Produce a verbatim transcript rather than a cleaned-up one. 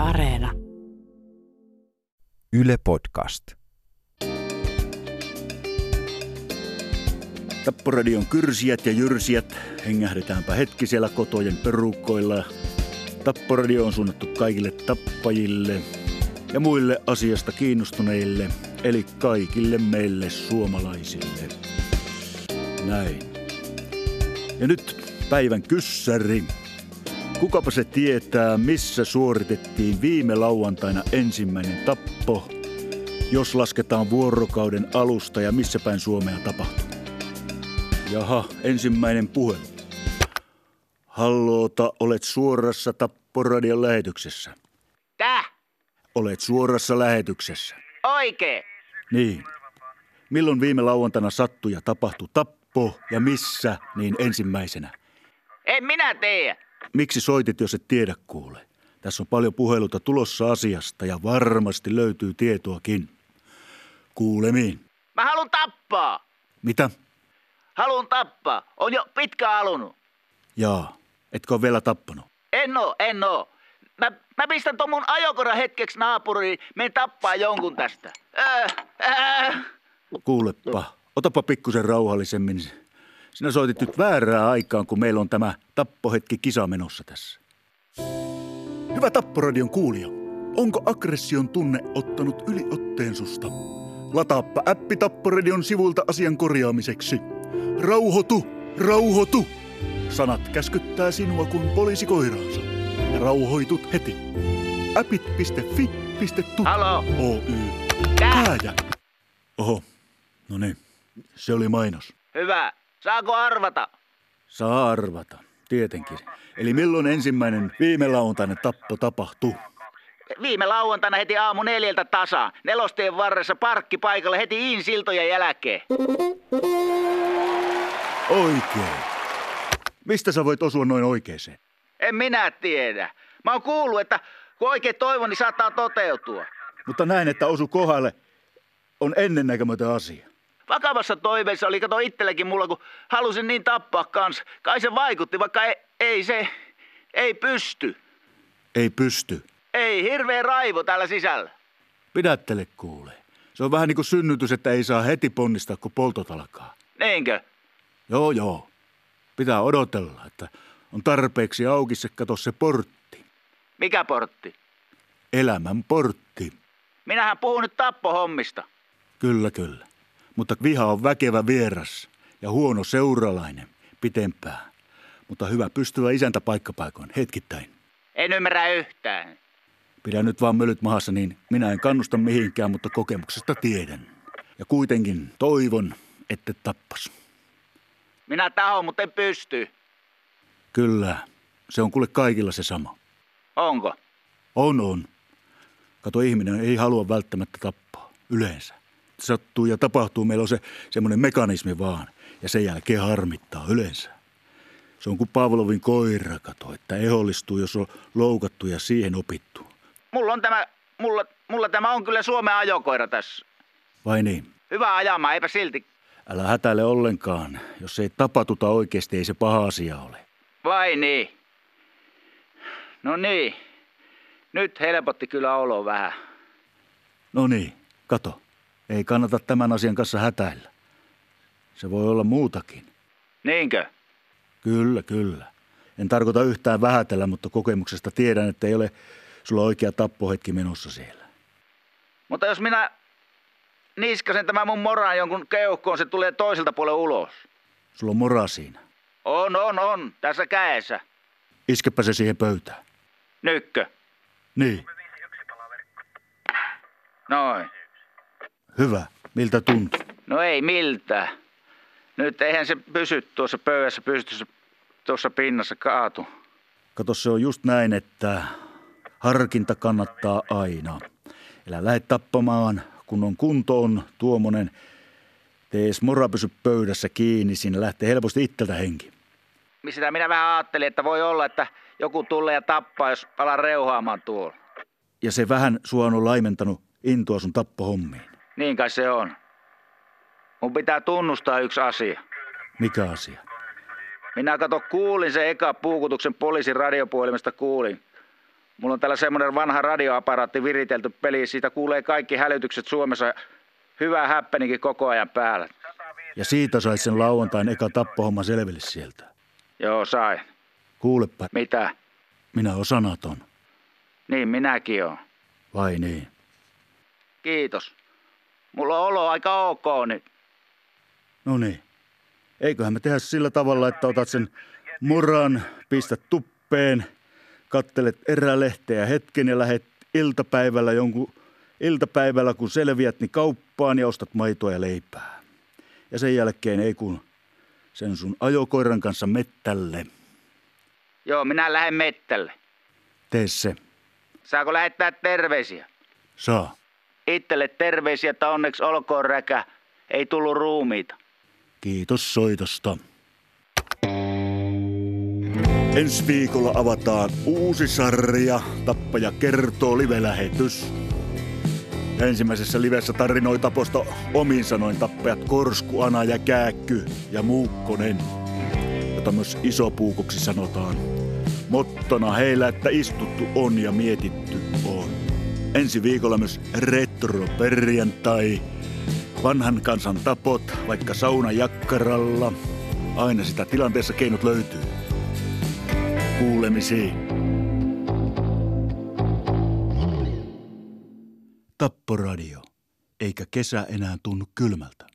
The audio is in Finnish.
Areena. Yle Podcast. Tapporadion kyrsijät ja jyrsijät, hengähdetäänpä hetki siellä kotojen perukoilla. Tapporadio on suunnattu kaikille tappajille ja muille asiasta kiinnostuneille, eli kaikille meille suomalaisille. Näin. Ja nyt päivän kyssäri. Kukapa se tietää, missä suoritettiin viime lauantaina ensimmäinen tappo, jos lasketaan vuorokauden alusta ja missä päin Suomea tapahtui? Jaha, ensimmäinen puhelu. Halloota, olet suorassa Tapporadion lähetyksessä. Täh? Olet suorassa lähetyksessä. Oikee. Niin. Milloin viime lauantaina sattui ja tapahtui tappo ja missä niin ensimmäisenä? En minä tiedä. Miksi soitit, jos et tiedä kuule? Tässä on paljon puheluita tulossa asiasta ja varmasti löytyy tietoakin. Kuulemiin. Mä haluun tappaa. Mitä? Haluun tappaa. On jo pitkään halunnut. Jaa, etkö ole vielä tappanut? En oo, en oo. Mä, mä pistän ton mun ajokoran hetkeksi naapuriin. Menen tappaa jonkun tästä. Äh, äh. Kuulepa, otapa pikkusen rauhallisemmin. Sinä soitit nyt väärää aikaan, kun meillä on tämä tappohetki kisa menossa tässä. Hyvä Tapporadion kuulija, onko aggression tunne ottanut yliotteen susta? Lataappa appi Tapporadion sivulta asian korjaamiseksi. Rauhoitu, rauhoitu! Sanat käskyttää sinua kuin poliisi koiraansa. Ja rauhoitut heti. Appit piste fi piste tut Halo. Oy. Tää? Pääjä. Oho, no niin. Se oli mainos. Hyvä. Saako arvata? Saa arvata, tietenkin. Eli milloin ensimmäinen viime lauantainen tappo tapahtui? Viime lauantaina heti aamu neljältä tasaan. Nelostien varressa parkkipaikalla heti Iin siltojen jälkeen. Oikein. Mistä sä voit osua noin oikeeseen? En minä tiedä. Mä oon kuullut, että kun oikein toivon, niin saattaa toteutua. Mutta näin, että osu kohdalle on ennennäkemätön asia. Vakavassa toiveessa oli, kato itselläkin mulla, kun halusin niin tappaa kanssa. Kai se vaikutti, vaikka ei, ei se, ei pysty. Ei pysty. Ei, hirveä raivo täällä sisällä. Pidättele kuule. Se on vähän niin kuin synnytys, että ei saa heti ponnistaa, kun poltot alkaa. Niinkö? Joo, joo. Pitää odotella, että on tarpeeksi auki se, kato se portti. Mikä portti? Elämän portti. Minähän puhun nyt tappohommista. Kyllä, kyllä. Mutta viha on väkevä vieras ja huono seuralainen pitempään. Mutta hyvä pystyvä isäntä paikkapaikoin hetkittäin. En ymmärrä yhtään. Pidä nyt vaan mölyt mahassa, niin minä en kannusta mihinkään, mutta kokemuksesta tiedän. Ja kuitenkin toivon, ette tappas. Minä tahon, mutta en pysty. Kyllä, se on kuule kaikilla se sama. Onko? On, on. Kato, ihminen ei halua välttämättä tappaa, yleensä. Sattuu ja tapahtuu, meillä on se semmoinen mekanismi vaan, ja sen jälkeen harmittaa yleensä. Se on kuin Pavlovin koira, kato, että ehollistuu, jos on loukattu ja siihen opittu. Mulla on tämä, mulla, mulla tämä on kyllä Suomen ajokoira tässä. Vai niin? Hyvä ajamaan, eipä silti. Älä hätäile ollenkaan. Jos ei tapatuta oikeasti, ei se paha asia ole. Vai niin? No niin. Nyt helpotti kyllä olo vähän. No niin, kato. Ei kannata tämän asian kanssa hätäillä. Se voi olla muutakin. Niinkö? Kyllä, kyllä. En tarkoita yhtään vähätellä, mutta kokemuksesta tiedän, että ei ole sulla oikea tappohetki menossa siellä. Mutta jos minä niskasen tämän mun moran jonkun keuhkoon, se tulee toiselta puolella ulos. Sulla on mora siinä. On, on, on. Tässä kädessä. Iskepä se siihen pöytään. Nykkö? Niin. Noin. Hyvä. Miltä tuntuu? No ei miltään. Nyt eihän se pysy tuossa pöydässä, pysty se tuossa pinnassa kaatu. Kato, se on just näin, että harkinta kannattaa aina. Älä lähde tappamaan, kun on kunto on tuommoinen. Tees mora pysy pöydässä kiinni, siinä lähtee helposti itseltä henki. Sitä minä vähän ajattelin, että voi olla, että joku tulee ja tappaa, jos alan reuhaamaan tuolla. Ja se vähän sua on laimentanut intoa sun tappohommiin. Niin kai se on. Mun pitää tunnustaa yksi asia. Mikä asia? Minä kato kuulin sen eka puukutuksen poliisin radiopuhelimesta kuulin. Mulla on täällä semmoinen vanha radioaparaatti viritelty peli. Siitä kuulee kaikki hälytykset Suomessa. Hyvä häppenikin koko ajan päällä. Ja siitä sait sen lauantain eka tappohomma selville sieltä. Joo, sain. Kuulepa, Mitä? minä oon sanaton. Niin, minäkin oon. Vai niin? Kiitos. Mulla on olo aika ok nyt. No niin. Eiköhän me tehdä sillä tavalla, että otat sen muran, pistät tuppeen, kattelet erälehteä hetken ja lähet iltapäivällä jonkun iltapäivällä, kun selviät, niin kauppaan ja ostat maitoa ja leipää. Ja sen jälkeen ei kun sen sun ajokoiran kanssa mettälle. Joo, minä lähden mettälle. Tee se. Saako lähettää terveisiä? Saa. Itselle terveisiä, että onneksi olkoon räkä. Ei tullut ruumiita. Kiitos soitosta. Ensi viikolla avataan uusi sarja. Tappaja kertoo live-lähetys. Ja ensimmäisessä livessä tarinoi taposta omin sanoin tappajat Korsku, Ana ja Kääkky ja Muukkonen, jota myös isopuukoksi sanotaan. Mottona heillä, että istuttu on ja mietitty on. Ensi viikolla myös retro-perjantai. Vanhan kansan tapot, vaikka saunajakkaralla. Aina sitä tilanteessa keinot löytyy. Kuulemisiin. Tapporadio. Eikä kesä enää tunnu kylmältä.